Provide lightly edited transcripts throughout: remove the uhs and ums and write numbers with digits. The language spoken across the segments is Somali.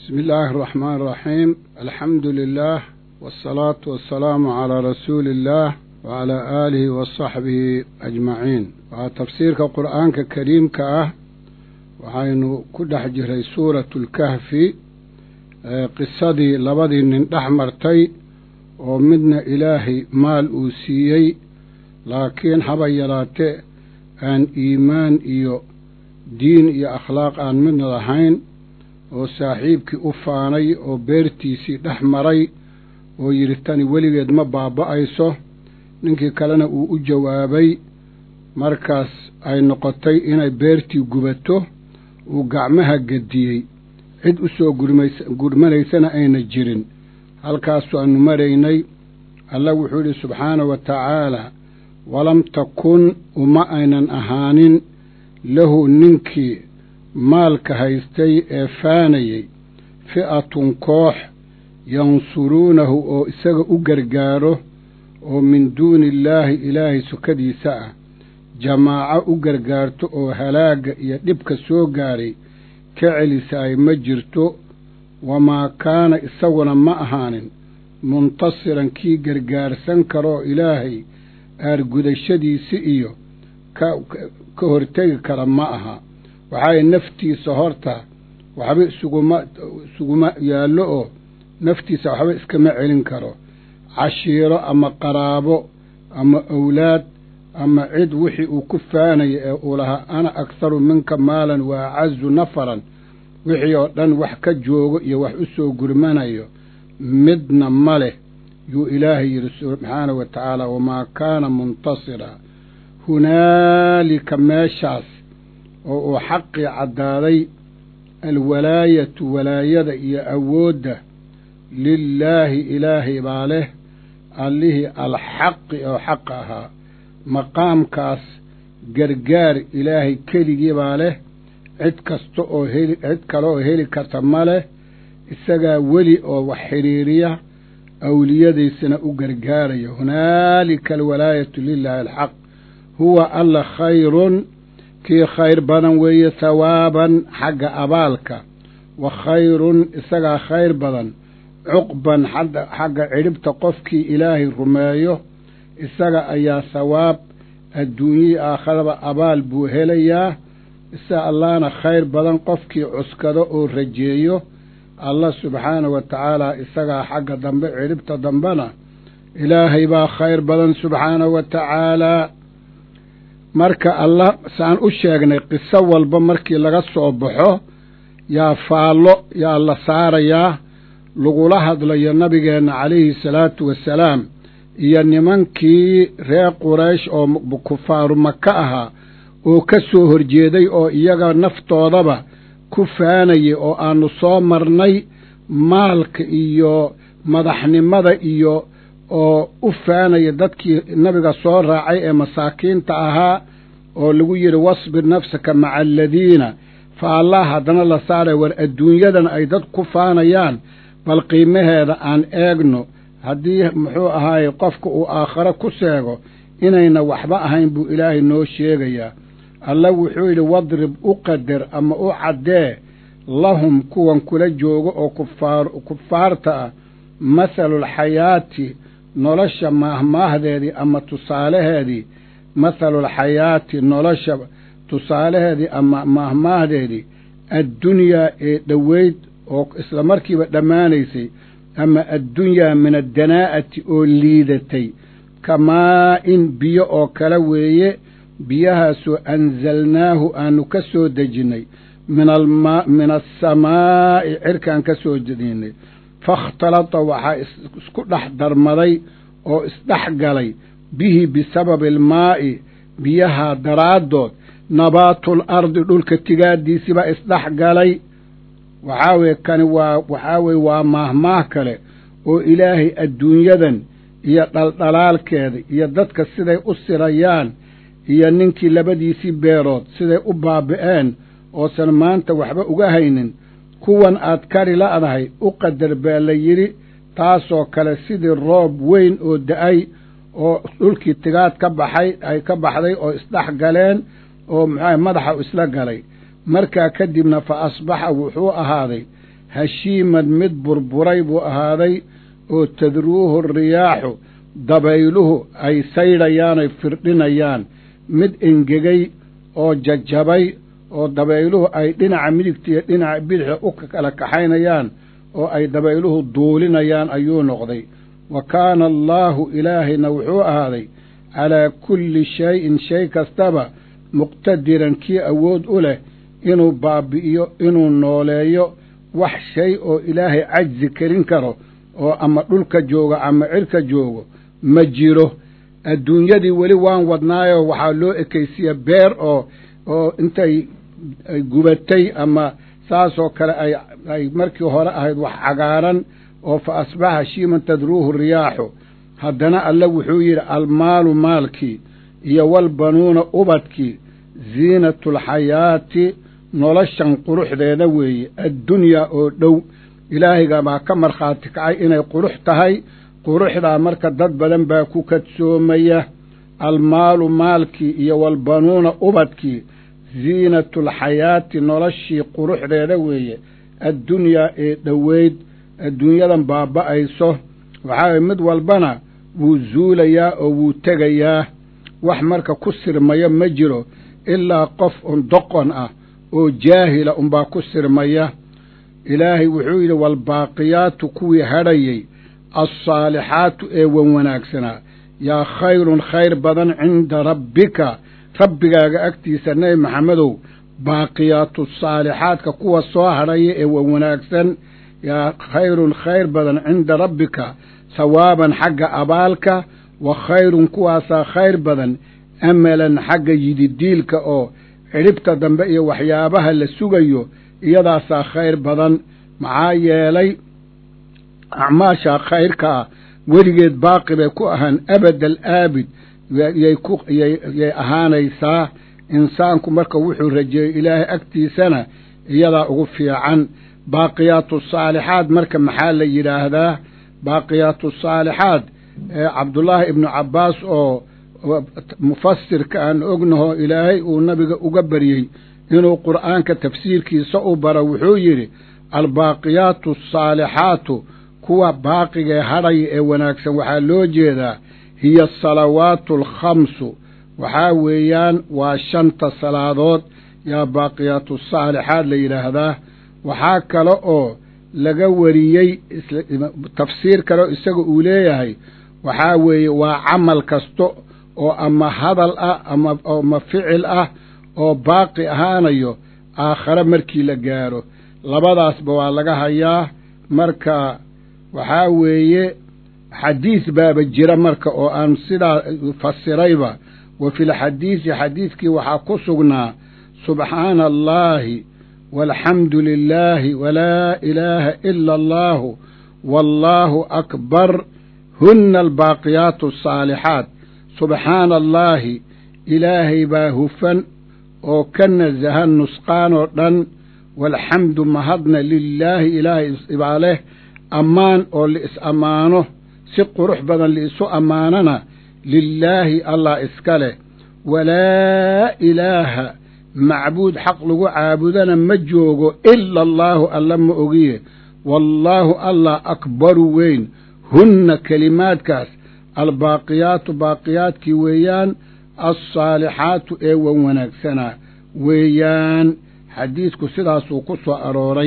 بسم الله الرحمن الرحيم. الحمد لله والصلاة والسلام على رسول الله وعلى آله وصحبه أجمعين. وتفسير القرآن الكريم وحين كل حجر سورة الكهف قصدي لبدي نحمرتي ومدنا إلهي مال أوسيي لكن حبيراتي أن إيمان إيو دين إيو أخلاق أن من رحين oo saaxiibkii u faanay oo beertiisii dhex maray oo yidhi tani weligeed ma baaba'ayso ninkii kalena uu u jawaabay markaas ay noqotay inay beertii gubato uu gacmaha gediyey cid u soo gurmanaysana ayna jirin halkaasu aanu maraynay alla wuxuu yidhi subxaanahu wa tacaala walam takun uma aynan ahaanin lahu ninkii maalka haystay ee faanayey fi'atun koox yansuruunahu oo isaga u gargaaro oo min duuni illaahi ilaahay sukadiisa ah jamaaco u gargaarto oo halaagga iyo dhibka soo gaaray ka celisaay ma jirto wamaa kaana isaguna ma ahaanin muntasiran kii gargaarsan karoo ilaahay aargudashadiisi iyo ka hortegi kara ma aha waxay naftiisa horta waxba isuguma yaallo oo naftiisa waxba iskama celin karo cashiiro ama qaraabo ama awlaad ama cid wixii uu ku faanaya ee uu lahaa ana akharu minka maalan wa acazu nafaran wixii oo dhan wax ka joogo iyo wax u soo gurmanayo midna ma leh yuu ilaahay yidhi subxaanahu wa tacaala wamaa kaana muntasira hunaalika meeshaas oo uu xaqii caddaaday alwalaayatu walaayada iyo awoodda lilaahi ilaahay baa leh allihii alxaqi oo xaq ahaa maqaamkaas gargaar ilaahay keligii baa leh cid kasta oo cid kale oo heli karta ma leh isagaa weli oo wax xidhiiriya awliyadiisana u gargaaraya hunaalika alwalaayatu lilaahi alxaq huwa alla khayrun kii khayr badan weeye hawaaban xagga abaalka wa khayrun isagaa khayr badan cuqban xagga cidhibta qofkii ilaahay rumeeyo isaga ayaa hawaab adduunyihii aakharaba abaal buu helayaa isa allahna khayr badan qofkii cuskado oo rajeeyo allah subxaanahu wa tacaala isagaa xagga dambe cidhibta dambena ilaahay baa khayr badan subxaanahu wa tacaalaa marka allah saan u sheegnay qiso walba markii laga soo baxo yaa faallo yaa la saarayaa lagula hadlayo nabigeenna calayhi salaatu wasalaam iyo nimankii reer quraysh oo kufaaru maka ahaa oo ka soo horjeeday oo iyaga naftoodaba ku faanayay oo aanu soo marnay maalka iyo madaxnimada iyo oo u faanaya dadkii nabiga soo raacay ee masaakiinta ahaa oo lagu yidhi wasbir nafsaka maca aladiina fa allah haddana la saaray war adduunyadan ay dad ku faanayaan bal qiimaheeda aan eegno haddii muxuu ahaaye qofka uu aakhare ku seego inayna waxba ahayn buu ilaahay noo sheegayaa alla wuxuu yidhi wadrib u qadar ama u caddee lahum kuwan kula joogo oo kufaarta ah mathalulxayaati nolosha maahmaahdeedii ama tusaalaheedii mathalulxayaati nolosha tusaalaheedii ama maahmaahdeedii addunyaa ee dhoweyd oo isla markiiba dhammaanaysay ama addunyaa min addanaa'ati oo liidatay kamaa-in biyo oo kale weeye biyahaasoo anzalnaahu aanu ka soo dejinnay min asamaa'i cirkaan ka soo dejinnay fakhtalata waxaa isku dhex darmaday oo isdhex galay bihi bisababi almaa'i biyaha daraaddood nabaatul ardi dhulka tigaaddiisibaa isdhex galay waxaa weye kani waxaa weye waa maahmaah kale oo ilaahay adduunyadan iyo dhaldhalaalkeeda iyo dadka siday u sirayaan iyo ninkii labadiisii beerood siday u baabi'een oosan maanta waxba uga haynin kuwan aad kari la'dahay u qadar baa la yidhi taasoo kale sidii roob weyn oo da'ay oo dhulkii tigaad ka baxday oo isdhex galeen oo madaxa isla galay markaa kadibna fa asbaxa wuxuu ahaaday hashiimad mid burburay buu ahaaday oo tadruuhu riyaaxu dabayluhu ay saydhayaan ay firdhinayaan mid engegay oo jajabay oo dabayluhu ay dhinaca midigta iyo dhinaca bidixda u kala kaxaynayaan oo ay dabayluhu duulinayaan ayuu noqday wa kaana allaahu ilaahayna wuxuu ahaaday calaa kulli shayin shay kastaba muqtadiran kii awood u leh inuu baabi'iyo inuu nooleeyo wax shay oo ilaahay cajzi karin karo oo ama dhulka joogo ama cirka joogo ma jiro adduunyadii weli waan wadnaayoo waxaa loo ekaysiya beer oo intay gubatay ama saasoo kale ay markii hore ahayd wax cagaaran oo fa asbaxa hashiiman tadruuhu riyaaxu haddana alle wuxuu yidhi almaalu maalkii iyo walbanuuna ubadkii ziinatulxayaati noloshan quruxdeeda weeye addunyaa oo dhow ilaahayga baa ka markhaati kacay inay qurux tahay quruxdaa marka dad badan baa ku kadsoomaya almaalu maalkii iyo walbanuuna ubadkii ziinatulxayaati noloshii quruxdeeda weeye addunyaa ee dhoweyd adduunyadan baaba'ayso waxaa mid walbana wuu zuulayaa oo wuu tegayaa wax marka ku sirmaya ma jiro ilaa qof un doqon ah oo jaahila unbaa ku sirmaya ilaahay wuxuu yidhi waalbaaqiyaatu kuwii hadhayay alsaalixaatu ee wan wanaagsanaa yaa khayrun khayr badan cinda rabbika rabbigaaga agtiisa nebi maxamedow baaqiyaatu saalixaadka kuwa soo hadhaya ee wan wanaagsan yaa khayrun khayr badan cinda rabbika sawaaban xagga abaalka wa khayrun kuwaasaa khayr badan amalan xagga yididiilka oo cidhibta dambe iyo waxyaabaha la sugayo iyadaasaa khayr badan maxaa yeelay acmaashaa khayrkaa weligeed baaqi bay ku ahaan abadal aabid yay ahaanaysaa insaanku marka wuxuu rajeeyo ilaahay agtiisana iyadaa ugu fiican baaqiyaatu saalixaad marka maxaa la yidhaahdaa baaqiyaatu saalixaad cabdullaahi ibnu cabbaas oo mufasirka aan ognaho ilaahay uu nabiga uga baryey inuu qur'aanka tafsiirkiisa u baro wuxuu yidhi albaaqiyaatu asaalixaatu kuwa baaqigee hadhaya ee wanaagsan waxaa loo jeedaa hiya asalawaatu alkhamsu waxaa weeyaan waa 5 salaadood yaa baaqiyaatu saalixaad la yidhaahdaa waxaa kale oo laga wariyey tafsiir kaleo isaga uu leeyahay waxaa weeye waa camal kasto oo ama hadal ah ama ficil ah oo baaqi ahaanayo aakhare markii la gaaro labadaasba waa laga hayaa marka waxaa weeye xadiis baaba jira marka oo aan sidaa fasirayba wa fi lxadiisi xadiiskii waxaa ku sugnaa subxaana allaahi walxamdu lilaahi walaa ilaaha ila allaahu wallaahu akbar huna albaaqiyaatu asaalixaat subxaana allaahi ilaahay baa hufan oo ka nasahan nusqaan oo dhan walxamdu mahadna lilaahi ilaahay ibaa leh ammaan oo liis ammaano si qurux badan liisu ammaanana lilaahi allah iska leh walaa ilaaha macbuud xaq lagu caabudana ma joogo ila allaahu alla ma ogiye wallaahu allah akbaru weyn hunna kelimaadkaas albaaqiyaatu baaqiyaadkii weeyaan alsaalixaatu ee wan wanaagsanaa weeyaan xadiidku sidaasuu ku soo arooray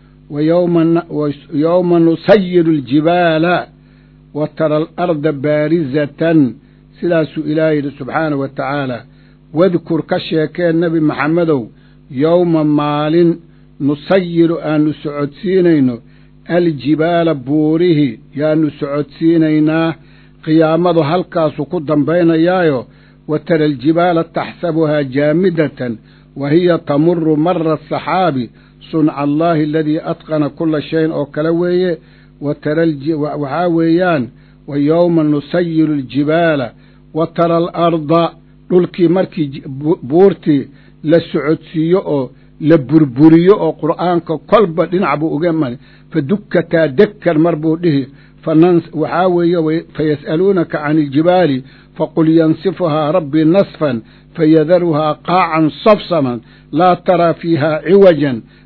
yowma nusayiru aljibaala wa tara alarda baarizatan sidaasuu ilaah yidhi subxaanahu wa tacaala wadkur ka sheekeen nebi maxamedow yowma maalin nusayiru aanu socodsiinayno aljibaala buurihi yaanu socodsiinaynaa qiyaamadu halkaasu ku dambaynayaayo wa tara aljibaala taxsabuhaa jaamidatan wa hiya tamuru mara asaxaabi sunca allaahi aladii atqana kula shayin oo kale weeye waxaa weeyaan wa yowma nusayiru aljibaala wa tara alarda dhulkii markii buurtii la socodsiiyo oo la burburiyo oo qur'aanka kolba dhinac buu uga mari fadukkataa dekkan mar buu dhihi waxaa weeye fayas'aluunaka can iljibaali faqul yansifuhaa rabbii nasfan fayadaruhaa qaacan safsaman laa taraa fiihaa ciwajan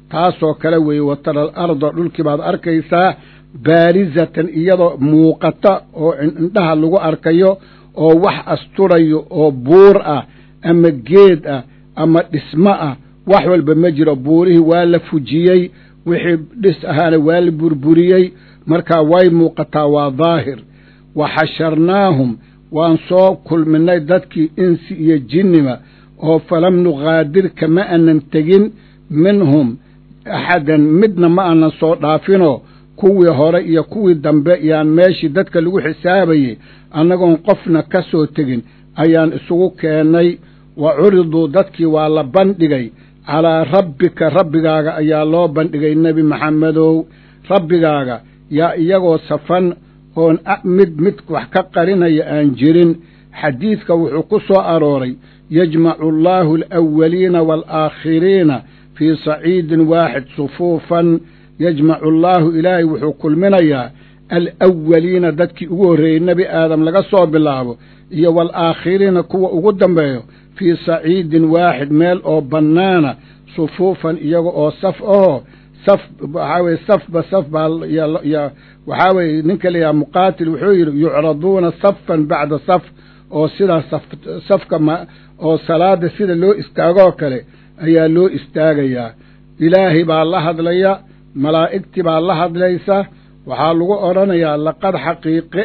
taasoo kale weeye watara alarda dhulkii baad arkaysaa baarizatan iyadoo muuqata oo indhaha lagu arkayo oo wax asturayo oo buur ah ama geed ah ama dhismo ah wax walba ma jiro buurihii waa la fujiyey wixii dhis ahaana waa la burburiyey markaa way muuqataa waa daahir waxasharnaahum waan soo kulminay dadkii insi iyo jinnima oo falam nuqaadir kama aanan tegin minhum axadan midna ma aanan soo dhaafinoo kuwii hore iyo kuwii dambe iyaan meeshii dadka lagu xisaabayey annagoon qofna ka soo tegin ayaan isugu keennay wa curiduu dadkii waa la bandhigay calaa rabbika rabbigaaga ayaa loo bandhigay nebi maxamedow rabbigaaga yaa iyagoo safan oon mid wax ka qarinaya aan jirin xadiidka wuxuu ku soo arooray yajmacu allaahu alawaliina waalaakhiriina fii saciidin waaxid sufuufan yajmacu allaahu ilaahay wuxuu kulminayaa alawaliina dadkii ugu horreeyey nebi aadam laga soo bilaabo iyo waalaakhiriina kuwa ugu dambeeyo fii saciidin waaxid meel oo bannaana sufuufan iyaga oo saf ahoo saf waxaa weye safba saf baa waxaa weeye ninka layaha muqaatil wuxuu yidhi yucraduuna safan bacda saf oo sidaa safka oo salaada sida loo istaagoo kale ayaa loo istaagayaa ilaahay baa la hadlaya malaa'igtii baa la hadlaysa waxaa lagu odhanayaa laqad xaqiiqe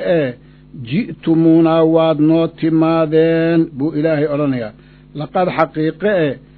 ji'tumuunaa waad noo timaadeen buu ilaahay odhanayaa laqad xaqiiqe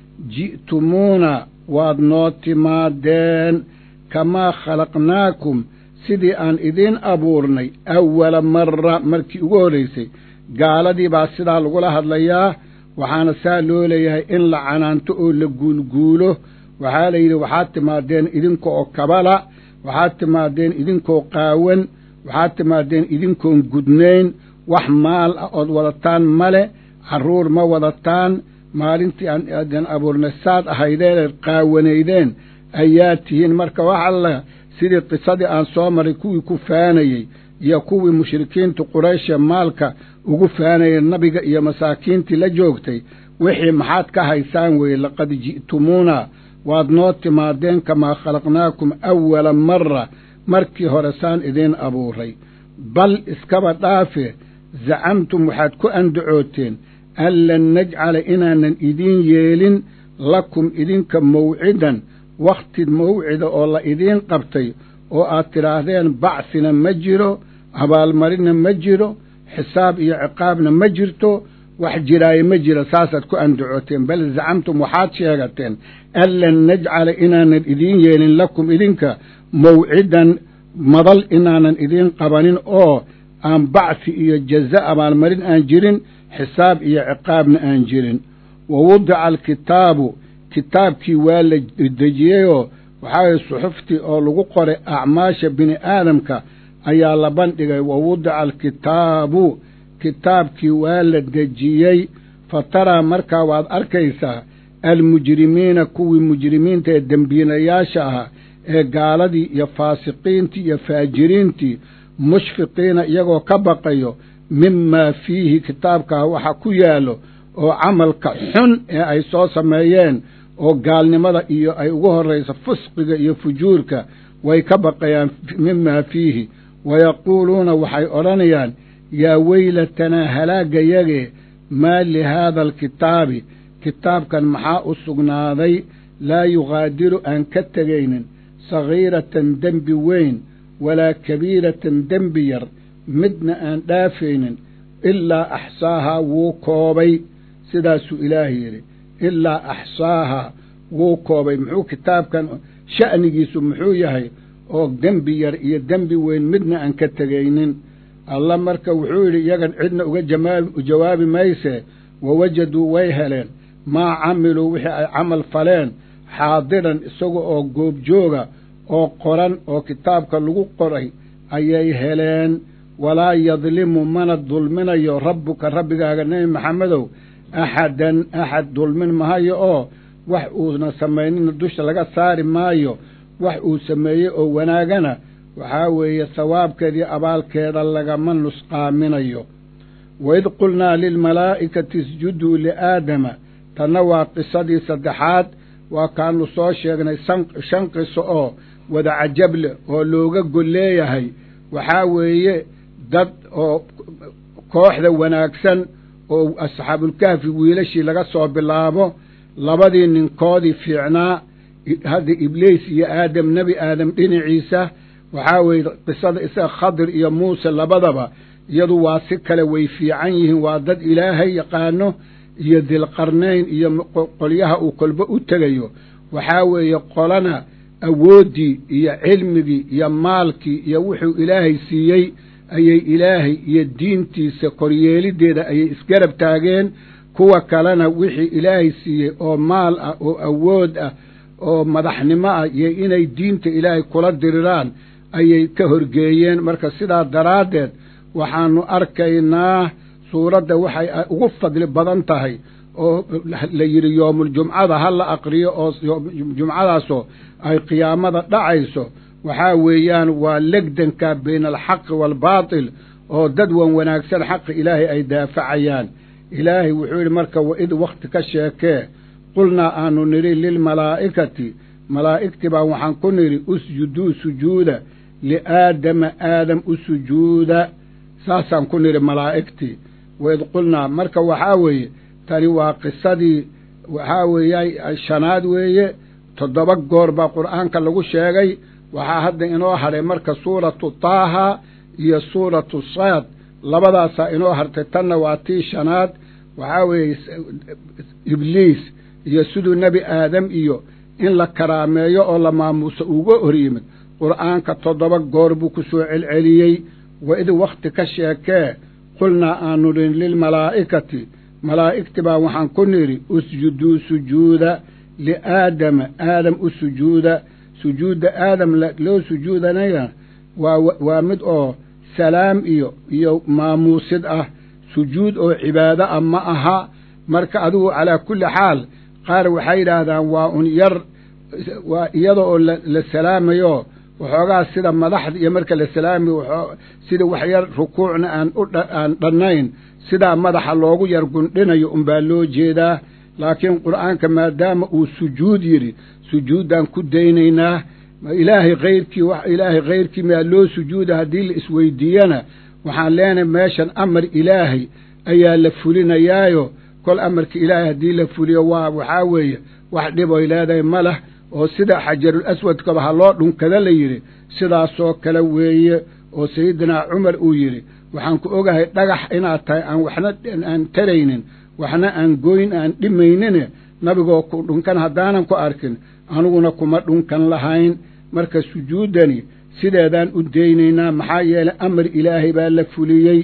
ji'tumuuna waad noo timaadeen kamaa khalaqnaakum sidii aan idiin abuurnay awala mara markii ugu horraysay gaaladii baa sidaa lagula hadlayaa waxaana saa loo leeyahay in la canaanto oo la guulguulo waxaa la yidhi waxaad timaadeen idinka oo kabala waxaad timaadeen idinkoo qaawan waxaad timaadeen idinkoon gudnayn wax maal ah ood wadataan male carruur ma wadataan maalintii aan abuurnay saad ahaydeen qaawanaydeen ayaa tihiin marka wax alla sidii qisadii aan soo maray kuwii ku faanayey iyo kuwii mushrikiinta quraysha maalka ugu faanayay nabiga iyo masaakiintii la joogtay wixii maxaad ka haysaan weeye laqad ji'tumuuna waad noo timaadeen kamaa khalaqnaakum awala mara markii hore saan idiin abuuray bal iskaba dhaafe zacamtum waxaad ku andacooteen an lan najcala inaanan idiin yeelin lakum idinka mawcidan wakhti mawcida oo la idiin qabtay oo aad tidhaahdeen bacsina ma jiro abaalmarina ma jiro xisaab iyo ciqaabna ma jirto wax jiraaye ma jiro saasaad ku andacooteen bal zacamtum waxaad sheegateen an lan najcala inaanan idiin yeelin lakum idinka mawcidan madal inaanan idiin qabanin oo aan bacsi iyo jaza abaalmarin aan jirin xisaab iyo ciqaabna aan jirin wa wudica alkitaabu kitaabkii waa la dejiyeyoo waxaa waye suxuftii oo lagu qoray acmaasha bini aadamka ayaa la bandhigay wa wudica alkitaabu kitaabkii waa la dejiyey fa taraa markaa waad arkaysaa almujrimiina kuwii mujrimiinta ee dembiilayaasha ahaa ee gaaladii iyo faasiqiintii iyo faajiriintii mushfiqiina iyagoo ka baqayo mimaa fiihi kitaabkaa waxa ku yaallo oo camalka xun ee ay soo sameeyeen oo gaalnimada iyo ay ugu horrayso fusqiga iyo fujuurka way ka baqayaan mimaa fiihi wayaquuluuna waxay odhanayaan yaa weylatanaa halaagayage maa lihaada alkitaabi kitaabkan maxaa u sugnaaday laa yugaadiru aan ka tegaynin sagiiratan dembi weyn walaa kabiiratan dembi yar midna aan dhaafaynin ilaa axsaahaa wuu koobay sidaasuu ilaahay yidhi ilaa axsaahaa wuu koobay muxuu kitaabkan sha'nigiisu muxuu yahay oo dembi yar iyo dembi weyn midna aan ka tegaynin alla marka wuxuu yidhi iyagan cidna uga jawaabi mayse wawajaduu way heleen maa camiluu wixii ay camal faleen xaadiran isaga oo goobjooga oo qoran oo kitaabka lagu qoray ayay heleen walaa yadlimu mana dulminayo rabbuka rabbigaaga nebi maxamedow axadan axad dulmin mahayo oo wax uuna samaynina dusha laga saari maayo wax uu sameeyey oo wanaagana waxaa weeye sawaabkeeda iyo abaalkeeda lagama nusqaaminayo waid qulnaa lilmalaa'ikati isjuduu liaadama tanna waa qisadii saddexaad وكانوا soo sheegnay shan qiso oo wada cajab leh oo looga golleeyahay waxaa weeye dad oo kooxda wanaagsan oo asxaabulkahfi wiilashii laga soo bilaabo labadii ninkoodii fiicnaa hadda ibliis iyo aadam nebi aadam dhinaciisa waxaa weeye qisada isaga khadir iyo muuse labadaba iyadu waa si kale way fiican yihiin waa dad ilaahay yaqaano iyo dilqarnayn iyo qolyaha uu kolba u tegayo waxaa weeye qolana awooddii iyo cilmigii iyo maalkii iyo wuxuu ilaahay siiyey ayay ilaahay iyo diintiisa koryeelideeda ayay isgarab taageen kuwa kalena wixii ilaahay siiyey oo maal ah oo awood ah oo madaxnimo ah iyo inay diinta ilaahay kula diriraan ayay ka horgeeyeen marka sidaa daraaddeed waxaanu arkaynaa suuradda waxay ugu fadli badan tahay oo la yidhi yoomuljumcada ha la aqriyo oo jumcadaasoo ay qiyaamada dhacayso waxaa weeyaan waa legdanka bayna alxaqi waalbaatil oo dad wan wanaagsan xaqi ilaahay ay daafacayaan ilaahay wuxuu yidhi marka waid wakti ka sheekee qulnaa aanu nidhi lilmalaa'ikati malaa'igtii baa waxaan ku nidhi usjuduu sujuuda liaadama aadam u sujuuda saasaan ku nidhi malaa'igtii waid qulnaa marka waxaa weeye tani waa qisadii waxaa weeye shanaad weeye 7 goor baa qur'aanka lagu sheegay waxaa hadda inoo hadhay marka suuratu taaha iyo suuratu saad labadaasaa inoo hartay tanna waa tii shanaad waxaa weeye ibliis iyo siduu nebi aadam iyo in la karaameeyo oo la maamuuso uga hor yimid qur'aanka 7 goor buu ku soo celceliyey waid wakti ka sheekee qulnaa aanu dhin lilmalaa'ikati malaa'igti baa waxaan ku nidhi usjuduu sujuuda liaadama aadam u sujuuda sujuudda aadam loo sujuudanaya waa mid oo salaam iyo maamuusid ah sujuud oo cibaado ah ma aha marka adigu calaa kulli xaal qaar waxay yidhaahdaan waa un yar waa iyada oo la salaamayo waxoogaa sida madaxda iyo marka la salaamayo sida wax yar rukuucna aan dhannayn sidaa madaxa loogu yar gundhinayo unbaa loo jeedaa laakiin qur'aanka maadaama uu sujuud yidhi sujuuddaan ku daynaynaa ilaahay kayrkii maa loo sujuuda haddii la isweydiiyana waxaan leenahay meeshan amar ilaahay ayaa la fulinayaayo kol amarka ilaahay haddii la fuliyo waxaa weeye wax dhiboy leedahay ma lah oo sida xajarul aswadkaba ha loo dhunkada la yidhi sidaasoo kale weeye oo sayidinaa cumar uu yidhi waxaan ku ogahay dhagax inaad tahay aan waxna aan taraynin waxna aan goyn aan dhimaynine nabigoo ku dhunkan haddaanan ku arkin aniguna kuma dhunkan lahayn marka sujuuddani sideedaan u daynaynaa maxaa yeelay amar ilaahay baa la fuliyey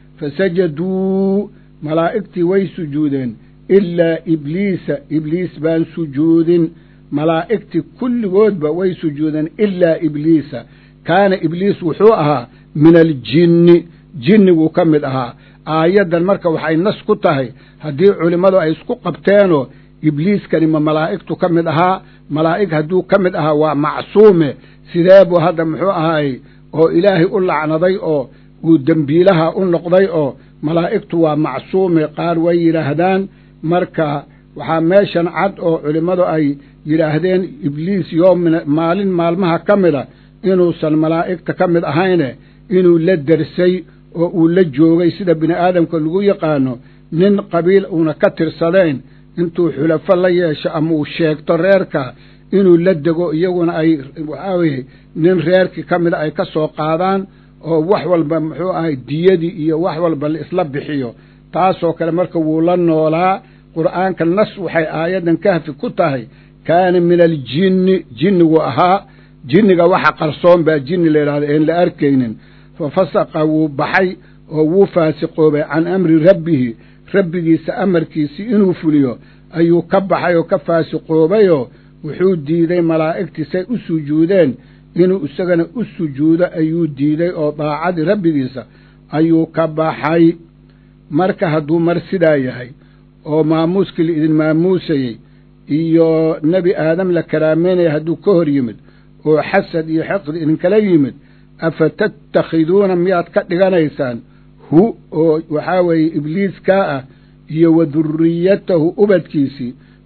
fasajaduu malaa'igtii way sujuudeen ilaa ibliis baan sujuudin malaa'igtii kulligoodba way sujuudeen ilaa ibliisa kaana ibliis wuxuu ahaa min aljinni jinniguu ka mid ahaa aayaddan marka waxay nas ku tahay haddii culimmadu ay isku qabteenoo ibliiskani ma malaa'igtu ka mid ahaa malaa'ig hadduu ka mid ahaa waa macsuume sidee buu hadda muxuu ahaayey oo ilaahay u lacnaday oo uu dembiilaha u noqday oo malaa'igtu waa macsuume qaar way yidhaahdaan marka waxaa meeshan cad oo culimmadu ay yidhaahdeen ibliis maalin maalmaha ka mida inuusan malaa'igta ka mid ahayne inuu la dersay oo uu la joogay sida bini aadamka lagu yaqaano nin qabiil uuna ka tirsadayn intuu xulafo la yeesho ama uu sheegto reerka inuu la dego iyaguna ay waxaa weye nin reerkii ka mida ay ka soo qaadaan oo wax walba muxuu ahay diyadii iyo wax walba la isla bixiyo taasoo kale marka wuu la noolaa qur'aanka nas waxay aayaddan kahfi ku tahay kaana min aljinni jinnigu ahaa jinniga waxa qarsoon baa jinni la yidhahda een la arkaynin fa fasaqa wuu baxay oo wuu faasiqoobay can amri rabbihi rabbigiisa amarkiisii inuu fuliyo ayuu ka baxay oo ka faasiqoobayoo wuxuu diiday malaa'igtii say u sujuudeen inuu isagana u sujuudo ayuu diiday oo daacadii rabbigiisa ayuu ka baxay marka hadduu mar sidaa yahay oo maamuuskii la idin maamuusayey iyo nebi aadam la karaameynaya hadduu ka hor yimid oo xasad iyo xiqdi idinkala yimid afa tattakhiduuna miyaad ka dhiganaysaan hu oo waxaa weeye ibliiskaa ah iyo wa durriyatahu ubadkiisii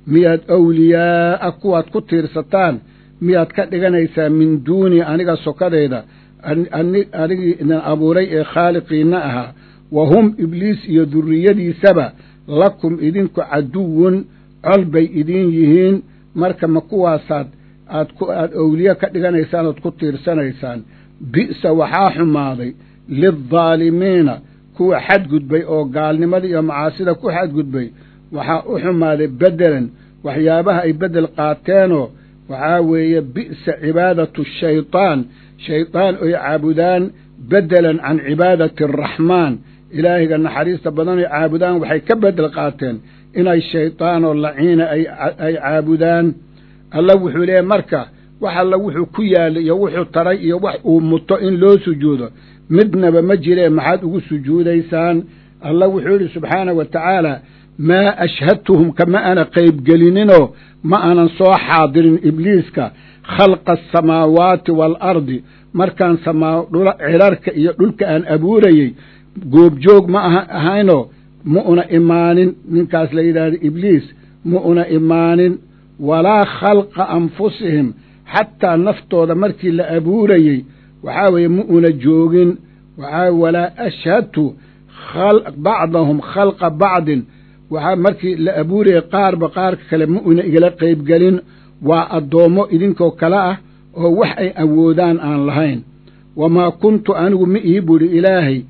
miyaad awliyaa'a kuwaad ku tiirsataan miyaad ka dhiganaysaa min duuni aniga sokadeeda anigii idin abuuray ee khaaliqiinna ahaa wa hum ibliis iyo durriyadiisaba lakum idinku caduwun col bay idin yihiin marka ma kuwaasaad aad awliye ka dhiganaysaan ood ku tiirsanaysaan bi'sa waxaa xumaaday lildaalimiina kuwa xadgudbay oo gaalnimada iyo macaasida ku xadgudbay waxaa u xumaaday beddelan waxyaabaha ay beddel qaateenoo waxaa weeye bi'sa cibaadatu shaytaan shaydaan oy caabudaan beddelan can cibaadati araxmaan ilaahiga naxariista badan oy caabudaan waxay ka beddel qaateen inay shaydaanoo laciina ay caabudaan alla wuxuu leeyahy marka wax alla wuxuu ku yaalay iyo wuxuu taray iyo wax uu muto in loo sujuudo midnaba ma jiree maxaad ugu sujuudaysaan alla wuxuu yidhi subxaanahu wa tacaala maa ashhadtuhum kama ana qaybgelininoo ma aanan soo xaadirin ibliiska khalqa asamaawaati waalardi markaan cirarka iyo dhulka aan abuurayey goobjoog ma ahaynoo ma una imaanin ninkaas la yidhaahdo ibliis ma una imaanin walaa khalqa anfusihim xataa naftooda markii la abuurayey waxaa weeye ma una joogin walaa ashhadtu bacdahum khalqa bacdin waxaa markii la abuurayay qaarba qaarka kale ma una igala qaybgelin waa addoommo idinkoo kale ah oo wax ay awoodaan aan lahayn wamaa kuntu anigu ma ii budhi ilaahay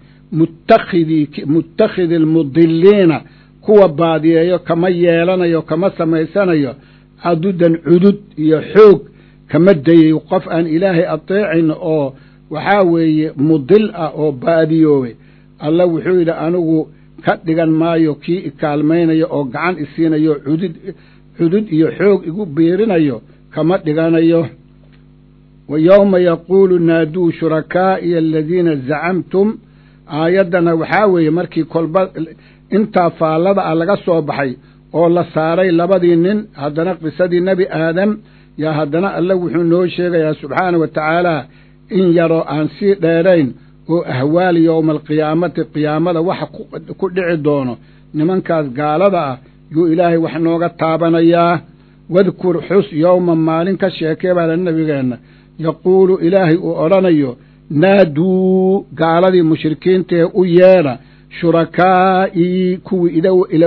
muttakhidi almudiliina kuwa baadiyeeyo kama yeelanayo kama samaysanayo cadudan cudud iyo xoog kama dayay qof aan ilaahay ateecin oo waxaa weeye mudil ah oo baadiyoobay alla wuxuu yidhi anigu ka dhigan maayo kii ikaalmaynayo oo gacan isiinayo cudud iyo xoog igu biirinayo kama dhiganayo wa yowma yaquulu naaduu shurakaa'iya aladiina zacamtum aayaddana waxaa weeye markii kolba intaa faallada ah laga soo baxay oo la saaray labadii nin haddana qisadii nebi aadam yaa haddana alle wuxuu noo sheegayaa subxaanahu wa tacaala in yaroo aan sii dheerayn oo ahwaal yowma alqiyaamati qiyaamada waxa ku dhici doono nimankaas gaalada ah yuu ilaahay wax nooga taabanayaa wadkur xus yowma maalin ka sheekee baa la nebigeenna yaquulu ilaahay uu odhanayo naaduu gaaladii mushrikiintaee u yeedha shurakaa'ii kuwii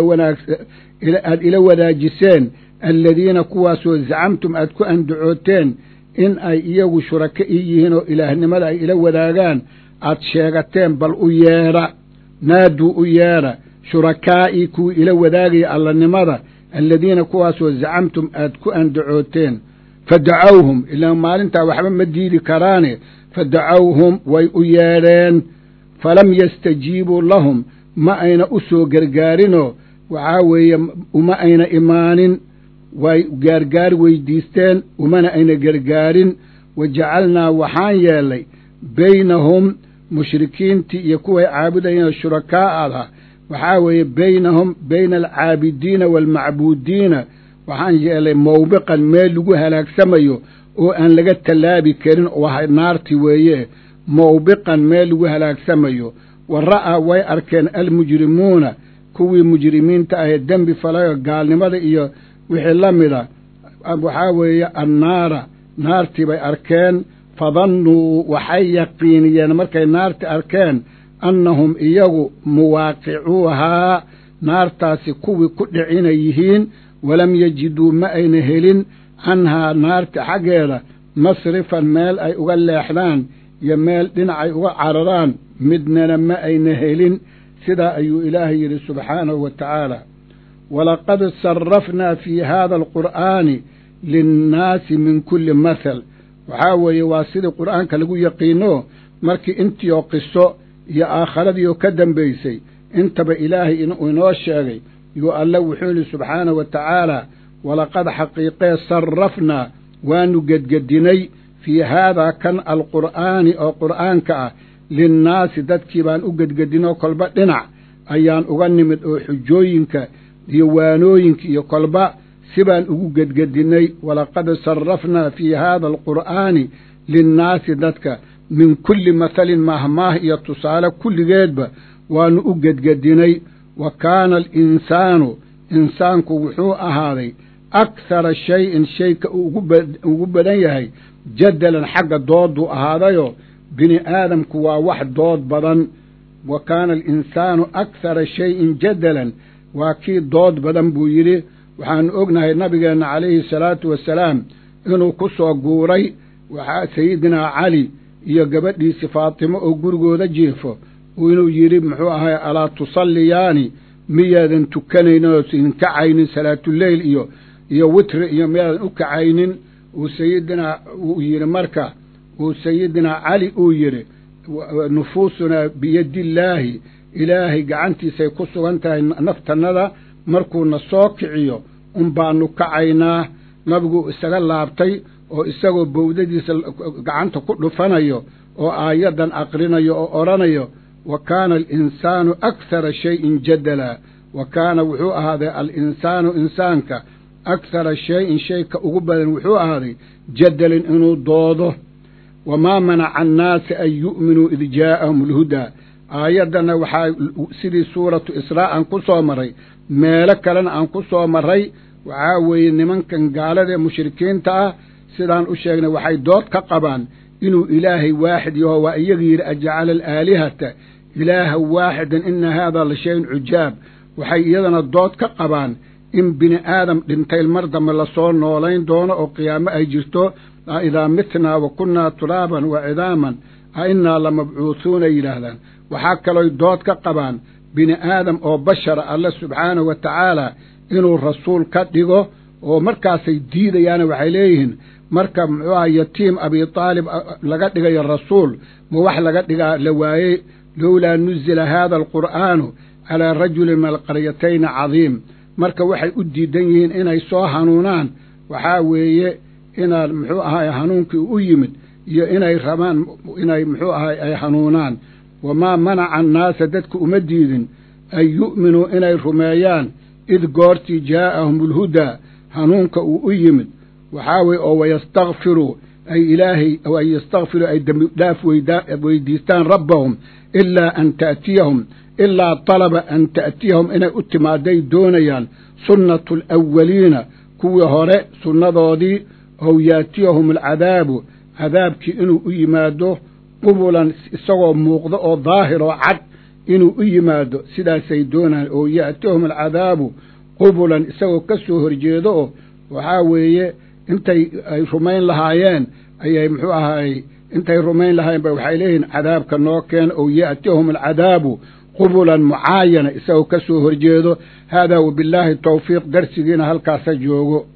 aad ila wadaajiseen aladiina kuwaasoo zacamtum aad ku andacooteen in ay iyagu shuraka ii yihiin oo ilaahnimada ay ila wadaagaan aad sheegateen bal u yeedha naaduu u yeedha shurakaa'ii kuwii ila wadaagaya allanimada aladiina kuwaasoo zacamtum aad ku andacooteen fadacawhum ilaa maalintaa waxba ma diidi karaane fadacawhum way u yeedheen falam yastajiibuu lahum ma ayna u soo gargaarinoo waxaa weeye uma ayna imaanin way gaargaar weydiisteen umana ayna gargaarin wa jacalnaa waxaan yeellay baynahum mushrikiintii iyo kuway caabudayeen shurakaa'ada waxaa weeye baynahum bayna alcaabidiina waalmacbuudiina waxaan yeellay mawbiqan meel lagu halaagsamayo oo aan laga tallaabi karin oo naarti weeye mawbiqan meel lagu halaagsamayo wa ra'aa way arkeen almujrimuuna kuwii mujrimiinta ahee dembi falayo gaalnimada iyo wixii la mida waxaa weeye annaara naartii bay arkeen fadannuu waxay yaqiiniyeen markay naarti arkeen annahum iyagu muwaaqicuuhaa naartaasi kuwii ku dhicinay yihiin walam yajiduu ma ayna helin canhaa naarta xaggeeda masrifan meel ay uga leexdaan iyo meel dhinacay uga cararaan midnana ma ayna helin sidaa ayuu ilaahay yidhi subxaanahu wa tacaala walaqad sarafnaa fii haada alqur'aani linnaasi min kulli mathal waxaa weeye waa sidii qur'aanka lagu yaqiino markii intiioo qiso iyo aakhiradiioo ka dambaysay intaba ilaahay inoo sheegay yuu alle wuxuu yidhi subxaanahu wa tacaala walaqad xaqiiqee sarrafnaa waanu gedgedinay fii haadaa kan alqur'aani oo qur'aanka ah linnaasi dadkii baan u gedgedinoo kolba dhinac ayaan uga nimid oo xujooyinka iyo waanooyinka iyo kolba sibaan ugu gedgedinay walaqad sarrafnaa fii haada alqur'aani linnaasi dadka min kulli mathalin mahmaah iyo tusaale kulligeedba waanu u gedgedinay wa kaana alinsaanu insaanku wuxuu ahaaday akhara shayin shayka ugu badan yahay jadalan xagga dooduu ahaadayo bini aadamku waa wax dood badan wa kaana alinsaanu akhara shayin jadalan waa kii dood badan buu yidhi waxaanu ognahay nabigeenna calayhi salaatu wasalaam inuu ku soo guuray waxaa sayidinaa cali iyo gabadhiisi faatimo oo gurigooda jiifo inuu yidhi muxuu ahay alaa tusalliyaani miyaadan tukanaynin oo idin kacaynin salaatuleyl iyo witri iyo miyaadan u kacaynin uu sayidinaa uu yidhi marka uu sayidinaa cali uu yidhi nufuusunaa biyadillaahi ilaahay gacantiisay ku sugan tahay naftannada markuuna soo kiciyo baanu kacaynaa nabigu isaga laabtay oo isagoo bowdadiisa gacanta ku dhufanayo oo aayaddan aqrinayo oo odhanayo wa kaana alinsaanu akhara shayin jadala wa kaana wuxuu ahaaday alinsaanu insaanka akhara shayin shayka ugu badan wuxuu ahaaday jadalan inuu doodo wamaa manaca annaasa an yu'minuu id jaa'ahum alhudaa aayaddana waxaa sidii suuratu israa aan ku soo maray meelo kalena aan ku soo marray waxaa weeye nimankan gaalada ee mushrikiinta ah sidaan u sheegnay waxay dood ka qabaan inuu ilaahay waaxid yaho waa iyaga yidhi ajacala alaalihata ilaahan waaxidan ina haadaa la shayun cujaab waxay iyadana dood ka qabaan in bini aadam dhintay mar dambe lasoo noolayn doono oo qiyaamo ay jirto a idaa mitnaa wa kunnaa turaaban wa cidaaman a innaa lamabcuuhuuna yidhaahdaan waxaa kalooy dood ka qabaan bini aadam oo bashara alle subxaanahu wa tacaala inuu rasuul ka dhigo oo markaasay diidayaana waxay leeyihiin marka muxuu aha yatiim abi taalib laga dhigayo rasuul ma wax laga dhigaa la waayey lowlaa nuzila haada alqur'aanu calaa rajulin min alqaryatayni cadiim marka waxay u diidan yihiin inay soo hanuunaan waxaa weeye inaad muxuu ahay hanuunkii u yimid iyo inay rabaan inay muxuu ahay ay hanuunaan wamaa manaca annaasa dadka uma diidin an yu'minuu inay rumeeyaan id goortii jaa'ahum alhudaa hanuunka uu u yimid waxaa weye oo wayastakfiruu ay ilaahay an yastakfiruu ay dembi dhaaf weydiistaan rabbahum ilaa talaba an ta'tiyahum inay u timaaday doonayaan sunnatu alawaliina kuwii hore sunnadoodii ow yaatiyahum alcadaabu cadaabkii inuu u yimaado qubulan isagoo muuqdo oo daahir oo cad inuu u yimaado sidaasay doonaan oo yaatiyahum alcadaabu qubulan isagoo ka soo horjeedo oo waxaa weeye intay ay rumayn lahaayeen ayay muxuu ahaay intay rumayn lahaayeen ba waxay leeyihiin cadaabka noo keena oo yaatiyahum alcadaabu qubulan mucaayana isagoo ka soo horjeedo haadaa wabillaahi tawfiiq darsigiina halkaasa joogo